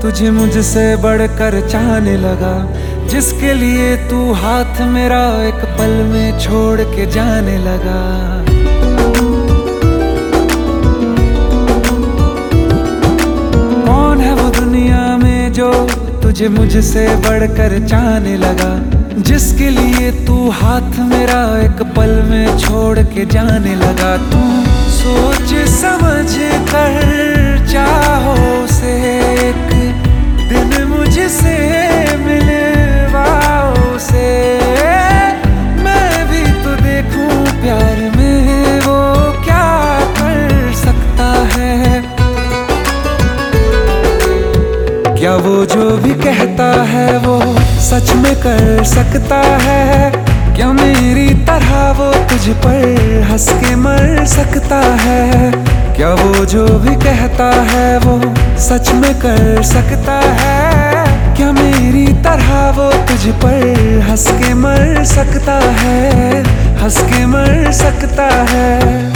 तुझे मुझसे बढ़कर चाहने लगा, जिसके लिए तू हाथ मेरा एक पल में छोड़ के जाने लगा। कौन है वो दुनिया में जो तुझे मुझसे बढ़कर चाहने लगा, जिसके लिए तू हाथ मेरा एक पल में छोड़ के जाने लगा। तू सोच समझ कर चाहो से एक दिन मुझसे मिलवाओ से, मैं भी तो देखूं प्यार में वो क्या कर सकता है। क्या वो जो भी कहता है वो सच में कर सकता है? क्या मेरी तरह वो तुझ पर हंस के मर सकता है? क्या वो जो भी कहता है वो सच में कर सकता है? क्या मेरी तरह वो तुझ पर हंस के मर सकता है? हंस के मर सकता है।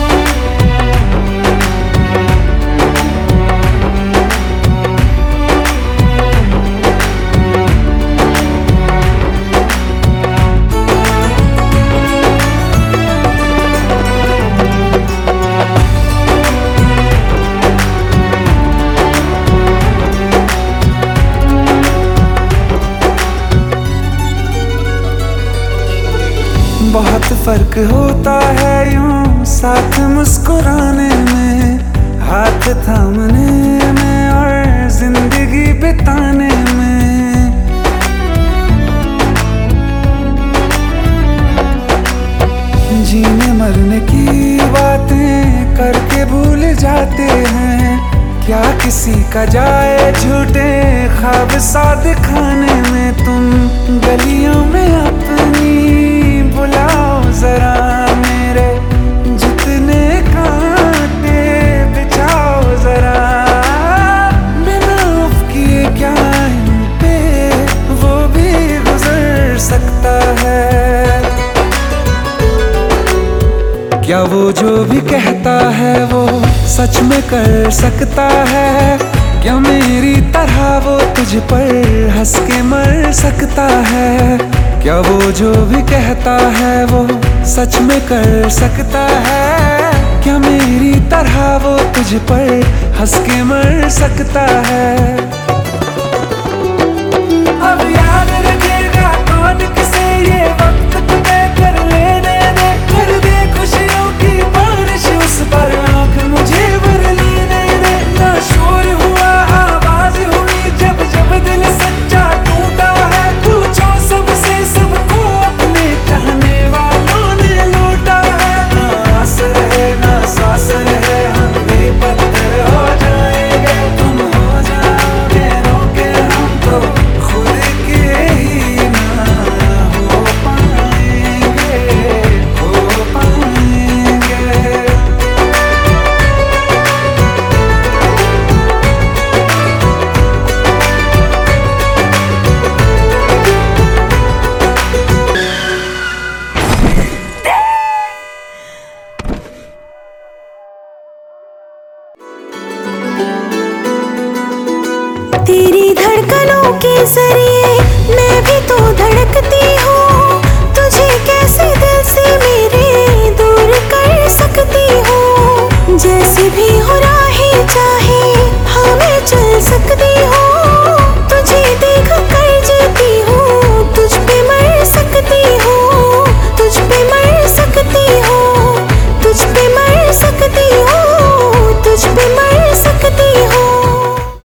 बहुत फर्क होता है यूं साथ मुस्कुराने में, हाथ थामने में और जिंदगी बिताने में। जीने मरने की बातें करके भूल जाते हैं, क्या किसी का जाए झूठे ख्वाब सा दिखाने में। तुम गलियों में अपनी बुलाओ जरा मेरे जितने कांटे बिछाओ जरा, बिना उफ किए क्या इन पे वो भी गुजर सकता है। क्या वो जो भी कहता है वो सच में कर सकता है? क्या मेरी तरह वो तुझ पर हंस के मर सकता है? क्या वो जो भी कहता है वो सच में कर सकता है? क्या मेरी तरह वो तुझ पर हंस के मर सकता है?